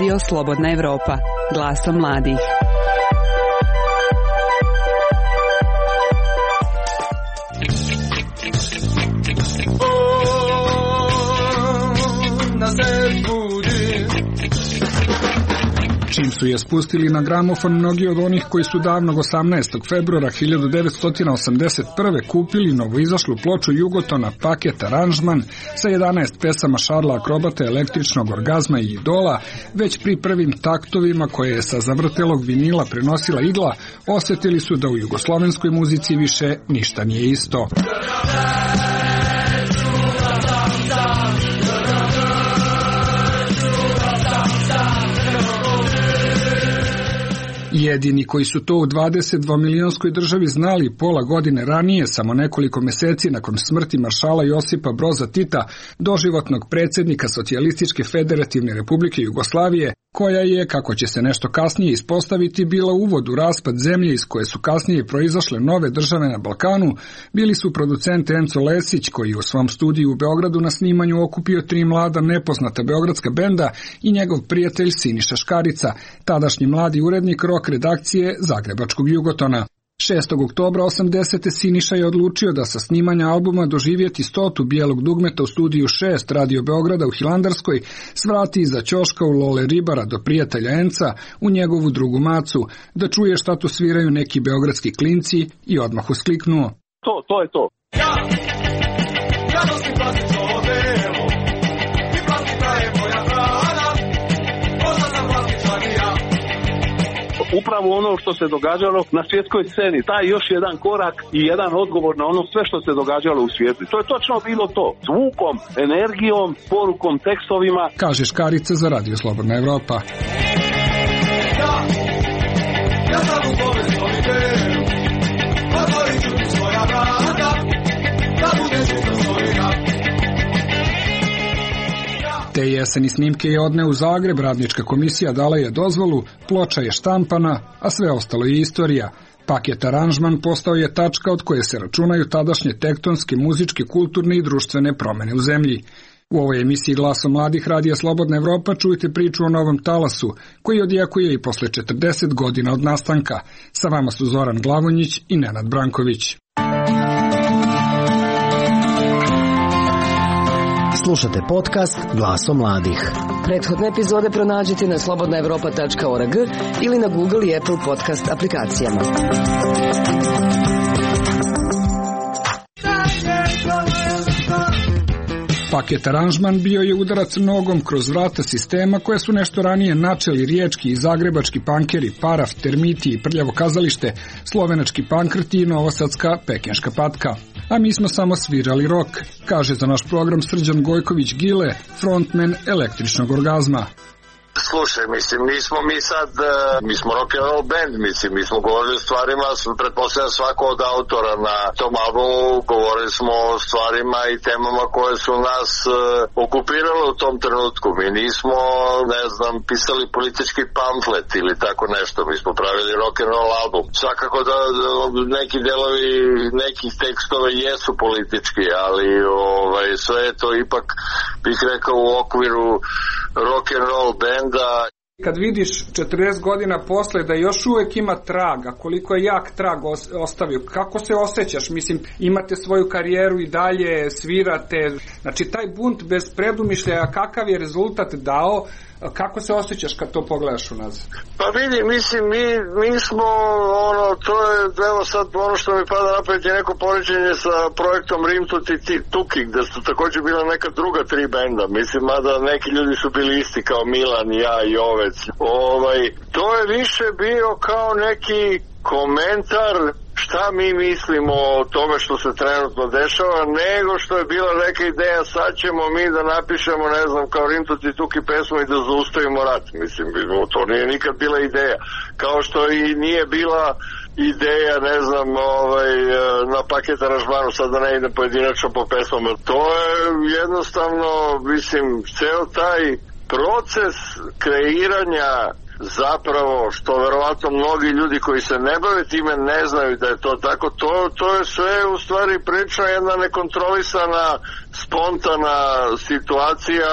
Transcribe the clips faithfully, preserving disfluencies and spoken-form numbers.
Radio Slobodna Evropa, glasom mladih. Čim su je spustili na gramofon, mnogi od onih koji su davnog osamnaestog februara hiljadu devetsto osamdeset prve kupili novoizašlu ploču Jugotona Paket aranžman sa jedanaest pesama Šarla Akrobata, Električnog orgazma i Idola, već pri prvim taktovima koje je sa zavrtelog vinila prenosila igla, osjetili su da u jugoslovenskoj muzici više ništa nije isto. Jedini koji su to u dvadeset dvomilionskoj državi znali pola godine ranije, samo nekoliko meseci nakon smrti maršala Josipa Broza Tita, doživotnog predsjednika Socijalističke federativne republike Jugoslavije, koja je, kako će se nešto kasnije ispostaviti, bila uvod u raspad zemlje iz koje su kasnije proizašle nove države na Balkanu, bili su producent Enzo Lesić, koji u svom studiju u Beogradu na snimanju okupio tri mlada nepoznata beogradska benda, i njegov prijatelj Siniša Škarica, tadašnji mladi urednik rock redakcije Zagrebačkog Jugotona. šestog oktobra osamdesete Siniša je odlučio da sa snimanja albuma Doživjeti stotu bijelog dugmeta u studiju šest Radio Beograda u Hilandarskoj svrati iza ćoška u Lole Ribara do prijatelja Enca u njegovu drugu macu, da čuje šta tu sviraju neki beogradski klinci, i odmah uskliknuo: To, to je to. Ja, ja nosim plastično odelo, i plastika je moja hrana, možda sam plastičan i ja. Upravo ono što se događalo na svjetskoj sceni, taj još jedan korak i jedan odgovor na ono sve što se događalo u svijetu. To je točno bilo to. Zvukom, energijom, porukom, tekstovima. Kaže Škarica za Radio Slobodna Evropa. Ja, ja sam u tome soliteru, otvorit ću ti svoja vrata, da budeš u svojina. Te jeseni snimke je odneo u Zagreb, radnička komisija dala je dozvolu, ploča je štampana, a sve ostalo je istorija. Paket aranžman postao je tačka od koje se računaju tadašnje tektonske, muzičke, kulturne i društvene promene u zemlji. U ovoj emisiji Glasom mladih Radija Slobodna Evropa čujte priču o novom talasu, koji odjekuje i posle četrdeset godina od nastanka. Sa vama su Zoran Glavonjić i Nenad Branković. Slušate podcast Glasom mladih. Prethodne epizode pronađite na slobodna evropa tačka org ili na Google i Apple podcast aplikacijama. Paket aranžman bio je udarac nogom kroz vrata sistema koje su nešto ranije načeli riječki i zagrebački pankeri Paraf, Termiti i Prljavo kazalište, slovenački pankrti i novosadska Pekenška patka. A mi smo samo svirali rock, kaže za naš program Srđan Gojković Gile, frontman Električnog orgazma. Slušaj, mislim, nismo mi sad, mi smo rock and roll band, mislim, mi smo govorili o stvarima, pretpostavljam svako od autora na tom albumu, govorili smo o stvarima i temama koje su nas uh, okupirale u tom trenutku. Mi nismo, ne znam, pisali politički pamflet ili tako nešto, mi smo pravili rock and roll album. Svakako da, da neki delovi nekih tekstova jesu politički, ali ovaj, sve je to ipak, bih rekao, u okviru rock and roll band. Da. Kad vidiš četrdeset godina posle da još uvek ima traga, koliko je jak trag ostavio, kako se osjećaš? Mislim, imate svoju karijeru i dalje, svirate, znači taj bunt bez predumišljaja, kakav je rezultat dao, kako se osjećaš kad to pogledaš unazad? Pa vidi, mislim, mi, mi smo, ono, to je, evo sad ono što mi pada napred je neko poređenje sa projektom Rim Tuti Tuki, gde su također bila neka druga tri benda, mislim, mada neki ljudi su bili isti kao Milan, ja i Ovec. Ovaj, to je više bio kao neki komentar šta mi mislimo o tome što se trenutno dešava, nego što je bila neka ideja, sad ćemo mi da napišemo, ne znam, kao Rim Tuti Tuki pesmu i da zaustavimo rat. Mislim, to nije nikad bila ideja. Kao što i nije bila ideja, ne znam, ovaj, na Paket aranžmanu, sad da ne idem pojedinačno po pesmama. To je jednostavno, mislim, ceo taj proces kreiranja, zapravo, što verovatno mnogi ljudi koji se ne bave time ne znaju da je to tako, to, to je sve u stvari priča jedna nekontrolisana, spontana situacija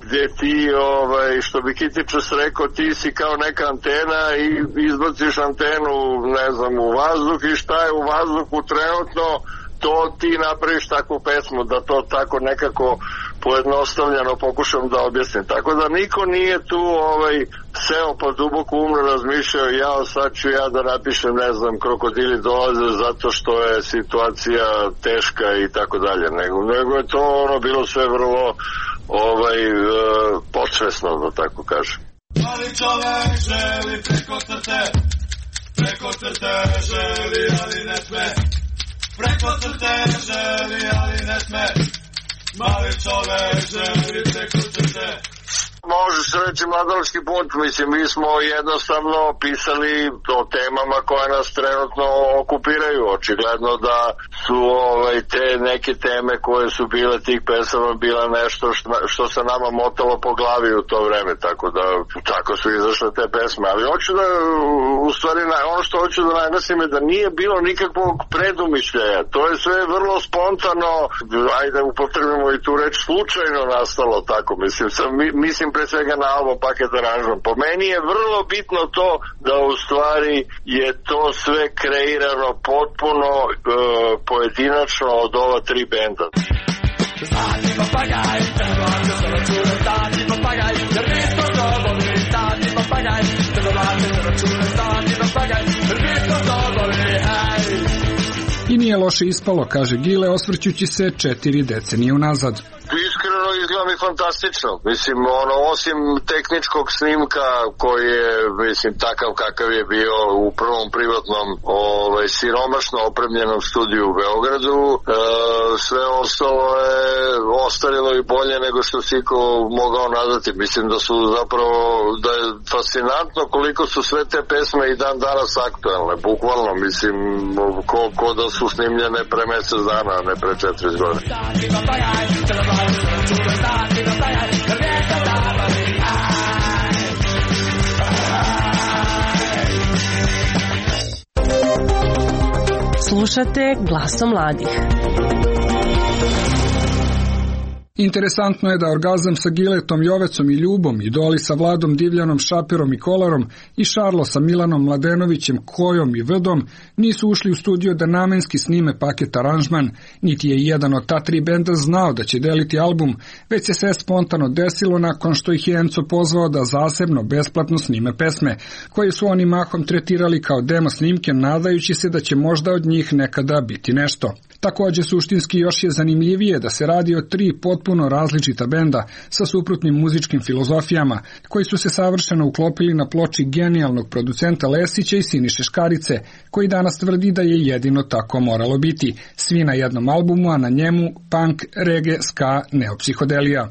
gdje ti, ovaj, što bi Kitičas rekao, ti si kao neka antena i izbaciš antenu, ne znam, u vazduh i šta je u vazduhu trenutno, to ti napraviš takvu pesmu, da to tako nekako pojednostavljeno pokušam da objasnim. Tako da niko nije tu ovaj, seo pa duboko umno razmišljao, ja sad ću ja da napišem, ne znam, krokodili dolaze zato što je situacija teška i tako dalje, nego, nego je to ono bilo sve vrlo ovaj, e, podsvesno, da tako kažem. Ali čovek želi preko crte, preko crte želi, ali ne sme. Preko crte želi, ali ne sme. Mali čovek želi preko crte. Može se reći mladalački bunt, mislim, mi smo jednostavno pisali o temama koje nas trenutno okupiraju. Očigledno da su ovaj, te neke teme koje su bile tih pesama bila nešto što, što se nama motalo po glavi u to vreme, tako da tako su izašle te pesme. Ali hoću da, u stvari, ono što hoću da naglasim je da nije bilo nikakvog predumišljaja. To je sve vrlo spontano, ajde upotrebimo i tu reč, slučajno nastalo tako, mislim, sam, mislim pre svega na album Paket aranžman. Po meni je vrlo bitno to da u stvari je to sve kreirano potpuno e, pojedinačno od ova tri benda. Stani papagaj, treba da se račune, stani papagaj, jer nismo doboli, stani papagaj, treba da se račune, stani papagaj, jer nismo doboli, hej. I nije loše ispalo, kaže Gile, osvrćući se četiri decenije unazad. Iskreno izgleda mi fantastično. Mislim, ono, osim tehničkog snimka koji je, mislim, takav kakav je bio u prvom privatnom ovaj, siromašno opremljenom studiju u Beogradu, e, sve ostalo je ostarilo i bolje nego što si ko mogao nadati. Mislim da su zapravo, da je fascinantno koliko su sve te pesme i dan danas aktuelne, bukvalno, mislim, ko, ko da su snimljene pre mesec dana, a ne pre četiri godine. Slušate Glasom mladih. Interesantno je da Orgazam sa Giletom, Jovecom i Ljubom, Idoli sa Vladom Divljanom, Šaperom i Kolarom i Šarlo sa Milanom Mladenovićem, Kojom i Vdom nisu ušli u studio da namenski snime Paket aranžman, niti je jedan od ta tri benda znao da će deliti album, već se sve spontano desilo nakon što ih je Enco pozvao da zasebno, besplatno snime pesme, koje su oni mahom tretirali kao demo snimke, nadajući se da će možda od njih nekada biti nešto. Takođe, suštinski još je zanimljivije da se radi o tri potpuno različita benda sa suprotnim muzičkim filozofijama, koji su se savršeno uklopili na ploči genijalnog producenta Lesića i Siniše Škarice, koji danas tvrdi da je jedino tako moralo biti. Svi na jednom albumu, a na njemu punk, reggae, ska, neopsihodelija.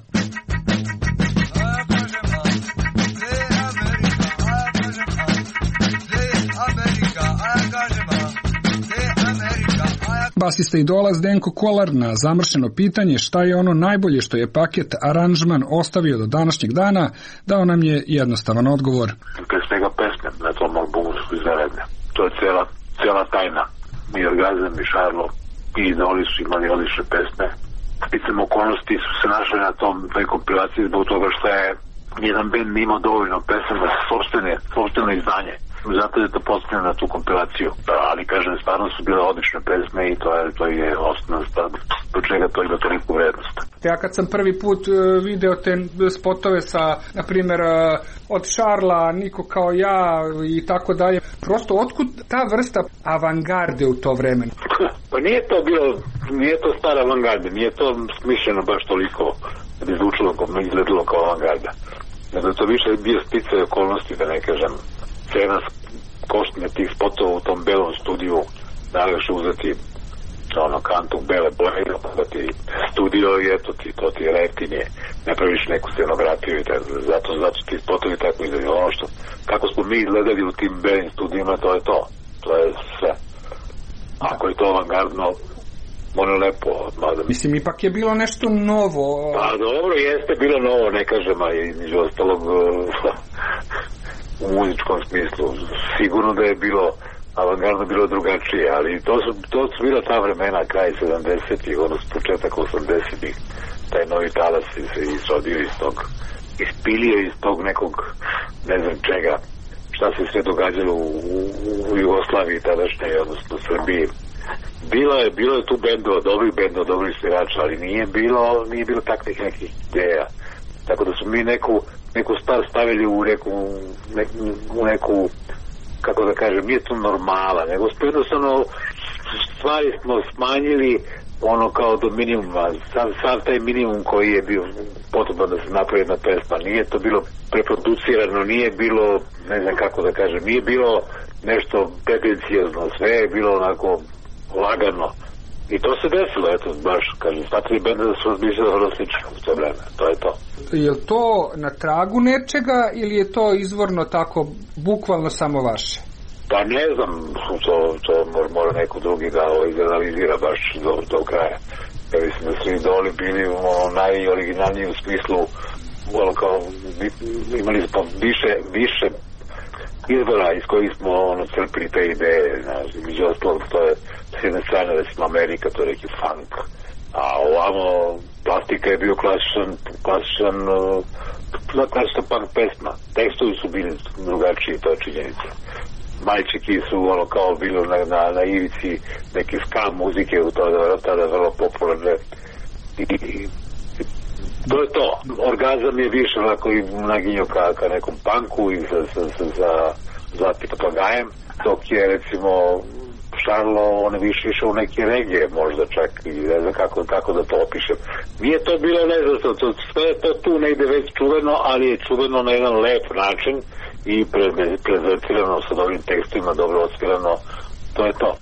Basista Idola Zdenko Kolar na zamršeno pitanje šta je ono najbolje što je Paket aranžman ostavio do današnjeg dana, dao nam je jednostavan odgovor. Pre svega pesme na tom albumu su izvanredne. To je cela, cela tajna. Mi Orgazam i Šarlo i Idoli su imali odlične pesme. Spicam okolnosti su se našli na tom toj kompilaciji zbog toga što je jedan band imao dovoljno pesama za sobstvene, sobstveno izdanje. Zato je to postavljeno na tu kompilaciju. Ali, kažem, stvarno su bile odlične pesme i to je, to je osnovna stvar do čega to ima toliku vrednost. Ja kad sam prvi put video te spotove sa, na primjer, od Šarla, Niko kao ja i tako dalje, prosto otkud ta vrsta avangarde u to vreme? Pa nije to bilo, nije to stara avangarda, nije to smišljeno baš toliko da bi zvučilo, izgledalo kao avangarda. Nego to više bio sticaj okolnosti, da ne kažem, cena koštanja tih spotova u tom belom studiju, najlakše uzeti ono kantu bele boje, da ti studio i eto ti, to ti je reftinje, ne praviš neku scenografiju i tako, zato, zato ti spotovi tako izgledaju. Ono što, kako smo mi izgledali u tim belim studijima, to je to, to je sve. Ako je to avangardno, ono lepo. Mada... Mislim, ipak je bilo nešto novo. Pa dobro, jeste bilo novo, ne kažem, a između ostalog u muzičkom smislu. Sigurno da je bilo avangardno bilo drugačije, ali to su, to su bila ta vremena, kraj sedamdesetih, odnosno početak osamdesetih, taj novi talas se isrodio iz tog, ispilio iz tog nekog, ne znam čega, šta se sve događalo u, u, u Jugoslaviji tadašnje, odnosno Srbiji. Bilo je, bilo je tu bendova, dobrih bendova, dobrih svirača, ali nije bilo, nije bilo takvih nekih ideja. Tako da su mi neku, neku stvar stavili u neku, ne, u neku, kako da kažem, nije to normala, nego jednostavno stvari smo smanjili ono kao do minimuma, sav, sav taj minimum koji je bio potreban da se napravi jedna pesma, nije to bilo preproducirano, nije bilo, ne znam kako da kažem, nije bilo nešto pretencijozno, sve je bilo onako lagano. I to se desilo, eto, baš, kažem, sva tri benda da su razmišljali vrlo slično u to vreme, to je to. Je li to na tragu nečega ili je to izvorno tako, bukvalno samo vaše? Pa ne znam, to, to mora, mora neko drugi da izanalizira baš do, do kraja. Ja mislim da su Idoli bili ono, najoriginalniji u smislu, ono, kao, imali smo više, više izbora iz kojih smo ono, crpili te ideje, znaš, među ostalog to je s jedne strane, recimo Amerika, to je neki funk, a ovamo Plastika je bio klasičan, klasičan, klasičan punk pesma, tekstovi su bili drugačiji, to je činjenica. Majčiki su ono kao bilo na, na, na ivici neke ska muzike u tada, tada vrlo popularne i, i to je to. Orgazam je više onako i naginjao ka, ka nekom punku i sa, sa, sa, sa Zlatnim papagajem, dok je recimo Šarlo, on je više išao u neke regije možda čak i ne znam kako, kako da to opišem. Nije to bilo, ne znam, to, sve je to tu negde već čuveno, ali je čuveno na jedan lep način i prezentirano sa dobrim tekstovima, dobro odsvirano, to je to.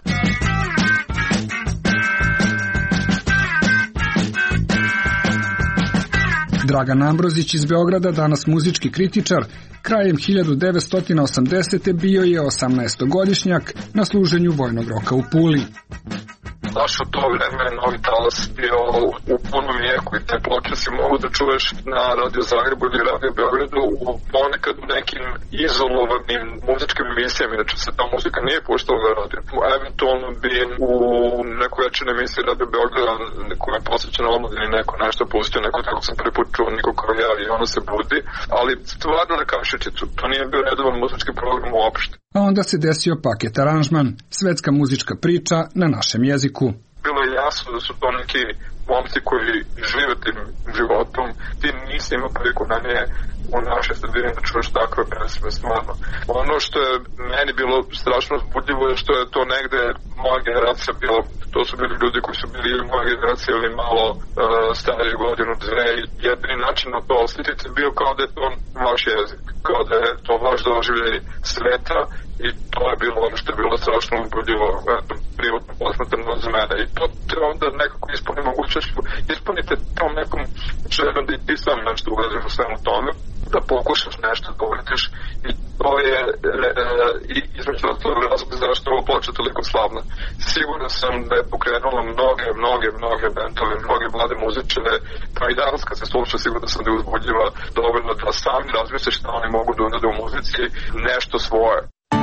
Dragan Ambrozić iz Beograda, danas muzički kritičar, krajem hiljadu devetsto osamdesete bio je osamnaestogodišnjak na služenju vojnog roka u Puli. Baš u to vreme Novi talas bio u punom jeku i te ploče si mogu da čuješ na Radio Zagrebu ili Radio Beogradu u ponekad u nekim izolovanim muzičkim emisijama, inače se ta muzika nije puštala na radio. Eventualno bi u nekoj večernoj emisiji Radio Beograda koja je posvećena omladini neko nešto pustio, neko tako sam prvi put čuo, niko kao ja i ono se budi, ali stvarno na kašičicu, to nije bio redovan muzički program uopšte. A onda se desio paket aranžman, svetska muzička priča na našem jeziku. Bilo je jasno da su to neki momci koji žive tim životom, ti nisi imao priliku na nje u našoj sredini da čuješ takve pesme, stvarno. Ono što je meni bilo strašno uzbudljivo je što je to negde moja generacija bila, to su bili ljudi koji su bili ili moja generacija ili malo uh, stariji godinu, dve, jedini način na to osjetiti bio kao da je to vaš jezik, kao da je to vaš doživljaj sveta i to je bilo ono što je bilo strašno uzbudljivo, privatno posmatrano za mene i to te onda nekako ispuni mogućnošću, ispunite tom nekom željom da i ti sam nešto uraziš u svemu tome, da pokušaš nešto da uradiš i to je e, e, između ostalog razlog zašto je ovo ploča toliko slavna. Siguran sam da je pokrenula mnoge, mnoge, mnoge bendove, mnoge mlade muzičare, pa i danas kad se sluša siguran sam da je uzbudljiva dovoljno da sami razmisle šta oni mogu da urade u muzici nešto svoje.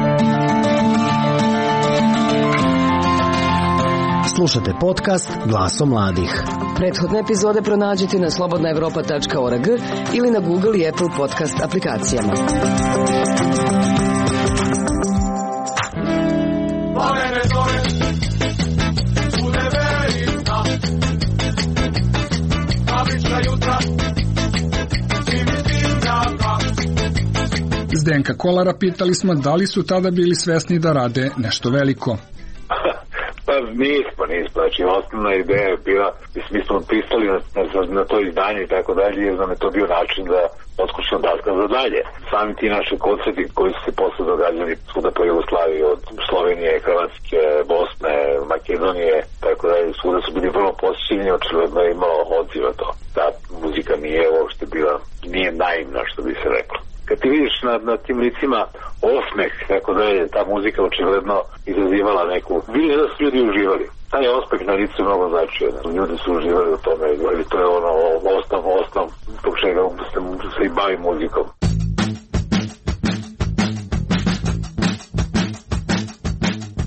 Slušate podcast Glasom mladih. Prethodne epizode pronađite na slobodna evropa tačka org ili na Google i Apple podcast aplikacijama. Valene zore, bude velika, fabrička jutra, zimi zimljaka. Zdenka Kolara pitali smo da li su tada bili svesni da rade nešto veliko. Pa nismo, nismo, znači osnovna ideja je bila, mi smo pisali na, na, na to izdanje i tako dalje, jer nam je to bio način da otkućna daska za dalje. Sami ti naši koncerti koji su se posle događali svuda po Jugoslaviji, od Slovenije, Hrvatske, Bosne, Makedonije, tako dalje, svuda su bili vrlo posjećeni, očigledno je imalo odziva to. Ta muzika nije uopšte bila, nije naivna, što bi se reklo. Kad ti vidiš na, na tim licima osmeh, tako da je ta muzika očigledno izazivala neku, vidiš da su ljudi uživali. Taj osmeh na licu je mnogo značio, ljudi su uživali u tome, i to je ono osnov, osnov tog čega se, se i bavi muzikom.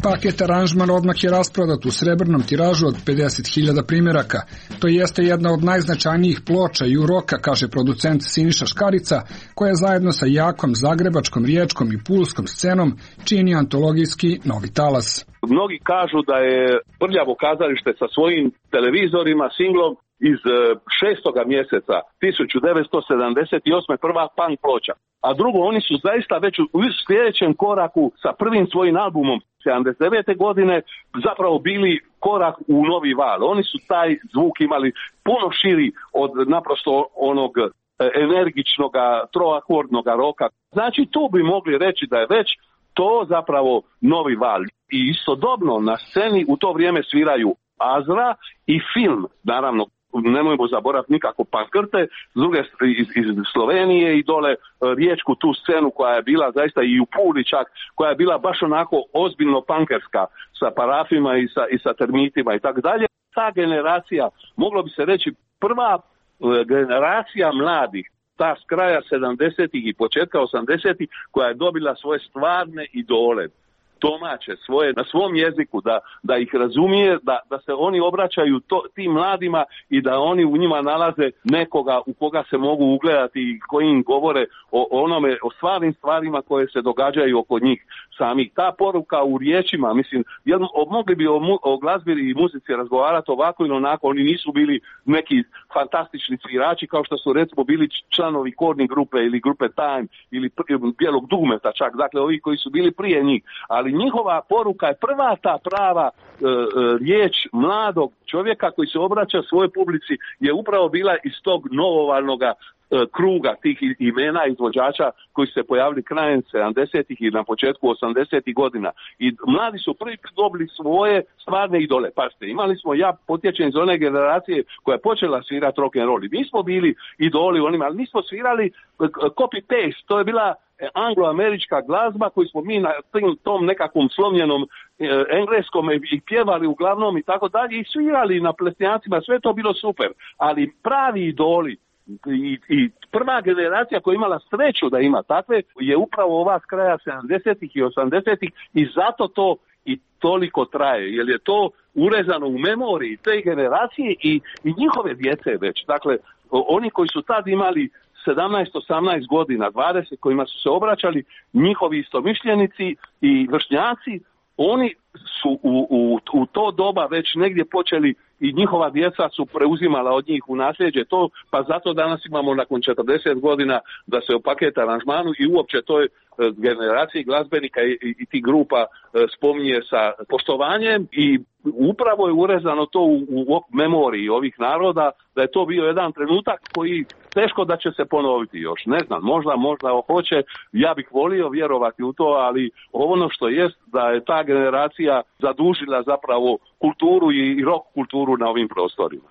Paket aranžman odmah je rasprodat u srebrnom tiražu od pedeset hiljada primjeraka. To jeste jedna od najznačajnijih ploča i uroka, kaže producent Siniša Škarica, koja zajedno sa jakom zagrebačkom, riječkom i pulskom scenom čini antologijski novi talas. Mnogi kažu da je Prljavo kazalište sa svojim televizorima, singlom iz šestoga mjeseca tisuću devetsto sedamdeset osme prva punk ploča. A drugo, oni su zaista već u sljedećem koraku sa prvim svojim albumom sedamdeset devete godine zapravo bili korak u novi val. Oni su taj zvuk imali puno širi od naprosto onog energičnog troakordnog roka. Znači tu bi mogli reći da je već to zapravo novi val. I istodobno na sceni u to vrijeme sviraju Azra i Film, naravno. Nemojmo zaboraviti nikako Pankrte, s druge iz, iz Slovenije i dole riječku tu scenu koja je bila zaista i u Puli čak, koja je bila baš onako ozbiljno pankerska sa parafima i sa, i sa termitima i tako dalje. Ta generacija, moglo bi se reći prva generacija mladih, ta s kraja sedamdesetih i početka osamdesetih koja je dobila svoje stvarne idole, domaće, svoje, na svom jeziku, da, da ih razumije, da, da se oni obraćaju to, tim mladima i da oni u njima nalaze nekoga u koga se mogu ugledati i koji im govore o onome, o stvarnim stvarima koje se događaju oko njih samih. Ta poruka u riječima, mislim, jedno, mogli bi o, o glazbi i muzici razgovarati ovako ili onako, oni nisu bili neki fantastični svirači kao što su recimo bili članovi Korni grupe ili grupe Time ili Bijelog dugmeta čak, dakle ovi koji su bili prije njih, ali njihova poruka je prva ta prava e, e, riječ mladog čovjeka koji se obraća svojoj publici je upravo bila iz tog novovalnoga e, kruga tih imena izvođača koji su se pojavili krajem sedamdesetih i na početku osamdesetih godina. I mladi su prvi dobili svoje stvarne idole. Pazite, imali smo, ja potječem iz one generacije koja je počela svirati rock and roll. Mi smo bili idoli onima, ali mi smo svirali copy-paste, to je bila angloamerička glazba koju smo mi na tom nekakvom slomljenom e, engleskom i pjevali uglavnom i tako dalje i svirali na plesnjacima, sve to bilo super, ali pravi idoli i, i prva generacija koja je imala sreću da ima takve je upravo ova s kraja sedamdesetih i osamdesetih i zato to i toliko traje, jer je to urezano u memoriji te generacije i, i njihove djece već. Dakle, oni koji su tad imali sedamnaest osamnaest godina, dvadeset kojima su se obraćali njihovi istomišljenici i vršnjaci, oni su u, u, u to doba već negdje počeli i njihova djeca su preuzimala od njih u nasljeđe to, pa zato danas imamo nakon četrdeset godina da se o paket aranžmanu i uopće toj generaciji glazbenika i, i, i ti grupa e, spominje sa poštovanjem i upravo je urezano to u, u memoriji ovih naroda da je to bio jedan trenutak koji teško da će se ponoviti još. Ne znam, možda, možda hoće, ja bih volio vjerovati u to, ali ono što jest da je ta generacija zadužila zapravo kulturu i rock kulturu na ovim prostorima.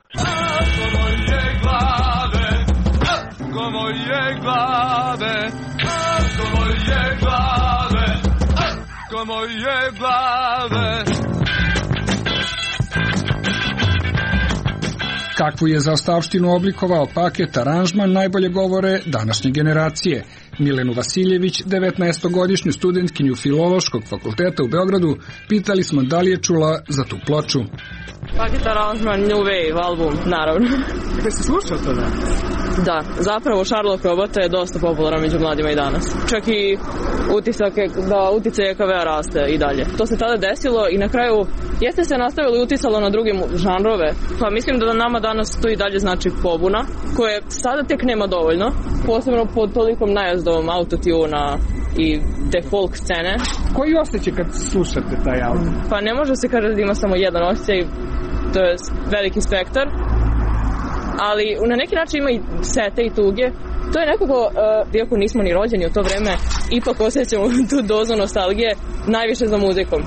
Kakvu je zaostavštinu oblikovao paket aranžman najbolje govore današnje generacije. Milenu Vasiljević, devetnaestogodišnju studentkinju Filološkog fakulteta u Beogradu, pitali smo da li je čula za tu ploču. Paket aranžman, New Wave album, naravno. Kada si slušao to da? Da, zapravo Sherlock Robota je dosta popularan među mladima i danas. Čak i utisak je da uticaj E K V-a raste i dalje. To se tada desilo i na kraju jeste se nastavilo i uticalo na drugim žanrove. Pa mislim da nama danas to i dalje znači pobuna, koje sada tek nema dovoljno, posebno pod tolikom najazdom autotuna i te folk scene. Koji osjećaj kad slušate taj album? Pa ne može se kažeti da ima samo jedan osjećaj, to je veliki spektar, ali na neki način ima i sete i tuge. To je nekako, uh, iako nismo ni rođeni u to vreme, ipak osjećamo tu dozu nostalgije, najviše za muzikom.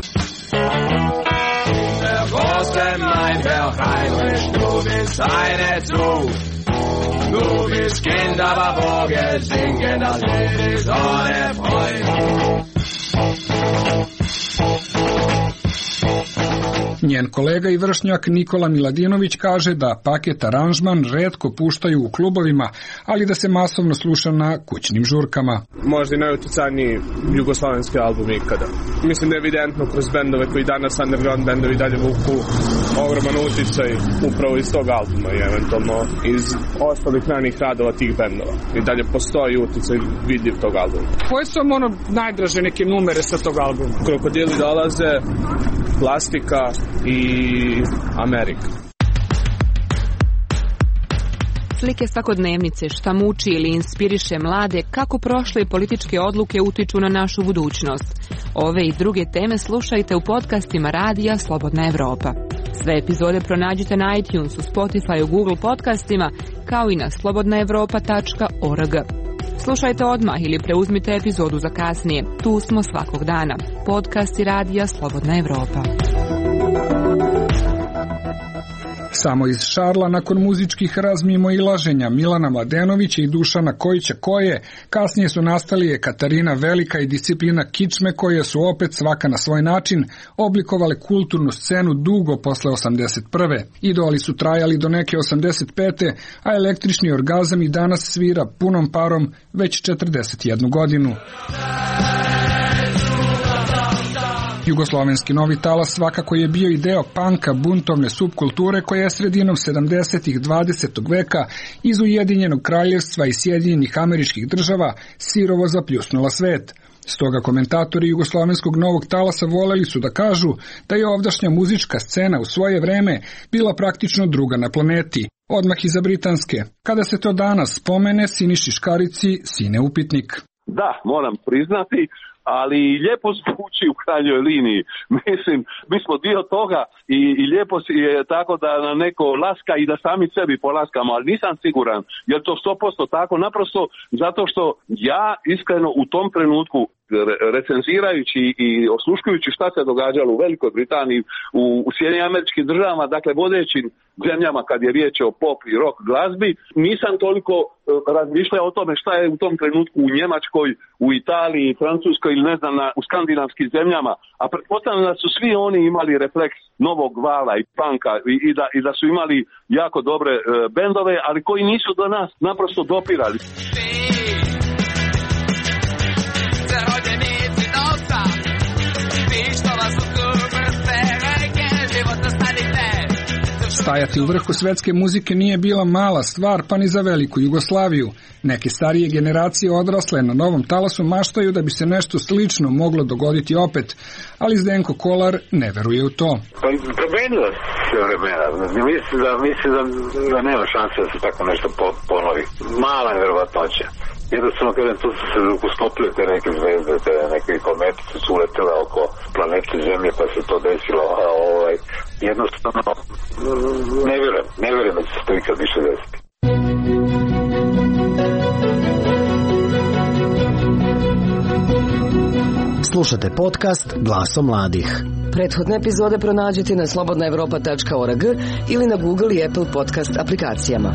Der große mein Herr Heinrich, du bist eine zu. Du bist Kind, aber wo gesingen, das Lied ist ohne Freude. Njen kolega i vršnjak Nikola Miladinović kaže da paket aranžman retko puštaju u klubovima, ali da se masovno sluša na kućnim žurkama. Možda i najuticajniji jugoslovenski album ikada. Mislim da je evidentno kroz bendove koji danas underground bendovi dalje vuku ogroman uticaj upravo iz tog albuma i eventualno iz ostalih ranih radova tih bendova. I dalje postoji uticaj vidljiv tog albuma. Koje su vam ono najdraže neke numere sa tog albuma? Krokodili dolaze, Plastika i Amerika. Slike svakodnevnice, šta muči ili inspiriše mlade, kako prošle političke odluke utiču na našu budućnost. Ove i druge teme slušajte u podcastima radija Slobodna Evropa. Sve epizode pronađite na iTunesu, Spotifyu, Google podcastima, kao i na slobodna evropa tačka org. Slušajte odmah ili preuzmite epizodu za kasnije. Tu smo svakog dana. Podcasti radija Slobodna Evropa. Samo iz Šarla, nakon muzičkih razmimoilaženja Milana Mladenovića i Dušana Kojića koje, kasnije su nastali Katarina Velika i disciplina kičme koje su opet svaka na svoj način oblikovale kulturnu scenu dugo posle osamdeset prve. Idoli su trajali do neke osamdeset pete, a električni orgazam i danas svira punom parom već četrdeset jednu godinu. Jugoslovenski novi talas svakako je bio i deo panka, buntovne subkulture koja je sredinom sedamdesetih dvadesetog veka iz Ujedinjenog kraljevstva i Sjedinjenih Američkih Država sirovo zapljusnula svet. Stoga komentatori jugoslovenskog novog talasa voleli su da kažu da je ovdašnja muzička scena u svoje vreme bila praktično druga na planeti, odmah iza britanske. Kada se to danas spomene, Siniši Škarici sine upitnik. Da, moram priznati, ali lijepo zvuči u krajnjoj liniji. Mislim, mi smo dio toga i, i lijepo je tako da na neko laska i da sami sebi polaskamo, ali nisam siguran, jer to sto posto tako, naprosto zato što ja iskreno u tom trenutku recenzirajući i osluškujući šta se događalo u Velikoj Britaniji, u, u Sjedinjenim Američkim Državama, dakle vodećim zemljama kad je riječ o pop i rock glazbi, nisam toliko razmišljao o tome šta je u tom trenutku u Njemačkoj, u Italiji, Francuskoj ili ne znam, na, u skandinavskim zemljama, a pretpostavljam da su svi oni imali refleks novog vala i panka i, i, da, i da su imali jako dobre uh, bendove, ali koji nisu do nas naprosto dopirali. Stajati u vrhu svetske muzike nije bila mala stvar, pa ni za veliku Jugoslaviju. Neke starije generacije odrasle na novom talasu maštaju da bi se nešto slično moglo dogoditi opet, ali Zdenko Kolar ne veruje u to. Pa promenila se vremena. Mislim da, mislim da, da nema šanse da se tako nešto ponovi. Mala je verovatnoća. Jednostavno, kada tu su se uskopile te neke zvezde, te neke kometice su uletele oko planete Zemlje, pa se to desilo, a ovaj, jednostavno, ne vjerujem, ne vjerujem da će se to ikad više desiti. Slušate podcast Glasom mladih. Prethodne epizode pronađite na slobodna evropa tačka org ili na Google i Apple podcast aplikacijama.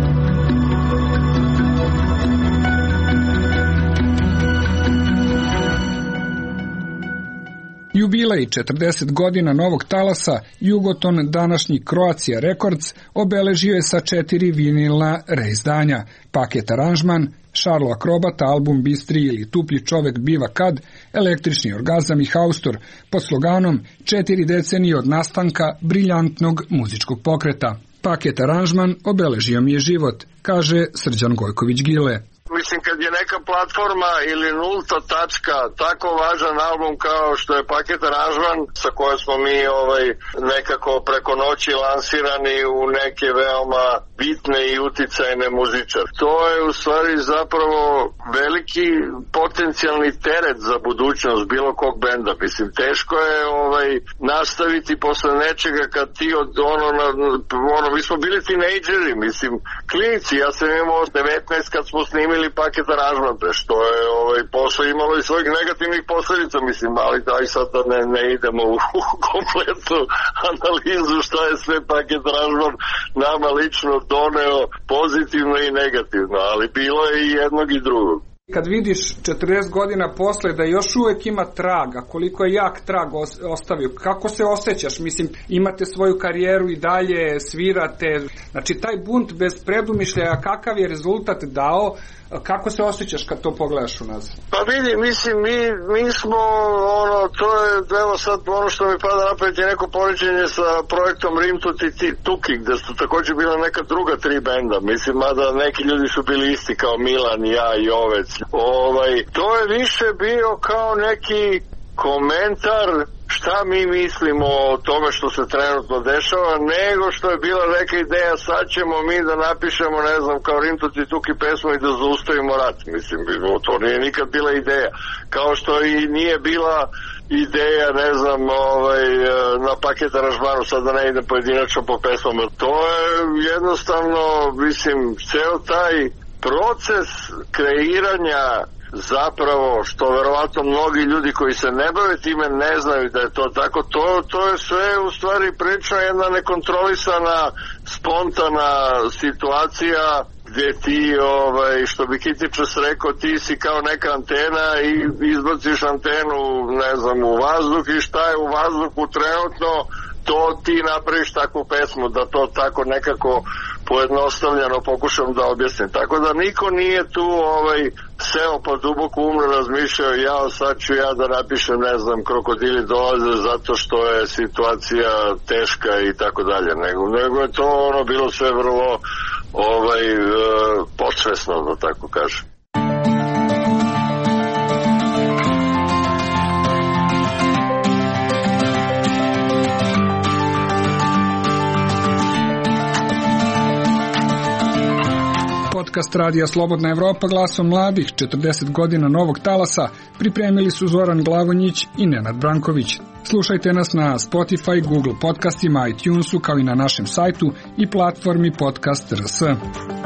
Jubilej četrdeset godina novog talasa, Jugoton, današnji Croatia Records, obeležio je sa četiri vinilna reizdanja, paket aranžman, Šarlo Akrobata, album Bistri ili Tuplji čovek biva kad, Električni orgazam i Haustor, pod sloganom četiri decenije od nastanka briljantnog muzičkog pokreta. Paket aranžman obeležio mi je život, kaže Srđan Gojković-Gile. Mislim, kad je neka platforma ili nulta tačka tako važan album kao što je paket aranžman, sa kojom smo mi ovaj, nekako preko noći lansirani u neke veoma bitne i uticajne muzičare. To je u stvari zapravo veliki potencijalni teret za budućnost bilo kog benda. Mislim, teško je ovaj, nastaviti posle nečega kad ti od ono, na, ono mi smo bili tinejdžeri, mislim, klinici, ja sam imao devetnaest kad smo snimili ili paket aranžman, što je ovaj, posle imalo i svojih negativnih posljedica, mislim, ali daj sad da ne, ne idemo u, u kompletnu analizu šta je sve paket aranžman nama lično doneo pozitivno i negativno, ali bilo je i jednog i drugog. Kad vidiš četrdeset godina posle da još uvek ima traga, koliko je jak trag ostavio, kako se osjećaš? Mislim, imate svoju karijeru i dalje, svirate, znači taj bunt bez predumišljaja, kakav je rezultat dao, kako se osjećaš kad to pogledaš u nas? Pa vidi, mislim, mi, mi smo, ono, to je, evo sad, ono što mi pada napred je neko poređenje sa projektom Rim to Tuki, gde su također bila neka druga tri benda, mislim, mada neki ljudi su bili isti kao Milan, ja i Ovec. Ovaj, to je više bio kao neki komentar šta mi mislimo o tome što se trenutno dešava, nego što je bila neka ideja, sad ćemo mi da napišemo, ne znam, kao Rim to Tuki pesmu i da zaustavimo rat. Mislim, to nije nikad bila ideja. Kao što i nije bila ideja, ne znam, ovaj, na paket aranžmanu, sad da ne idem pojedinačno po pesmama. To je jednostavno, mislim, ceo taj proces kreiranja, zapravo, što verovatno mnogi ljudi koji se ne bave time ne znaju da je to tako, to, to je sve u stvari prilično jedna nekontrolisana, spontana situacija gdje ti, ovaj, što bi Kitičas rekao, ti si kao neka antena i izbaciš antenu, ne znam, u vazduh i šta je u vazduhu trenutno, to ti napraviš takvu pesmu, da to tako nekako pojednostavljeno pokušam da objasnim. Tako da niko nije tu ovaj, seo pa duboko umro razmišljao, ja sad ću ja da napišem, ne znam, krokodili dolaze zato što je situacija teška i tako dalje. Nego, nego je to ono bilo sve vrlo ovaj, podsvesno, da tako kažem. Podcast radija Slobodna Evropa glasom mladih, četrdeset godina novog talasa, pripremili su Zoran Glavonjić i Nenad Branković. Slušajte nas na Spotify, Google podcastima, iTunesu, kao i na našem sajtu i platformi Podcast R S.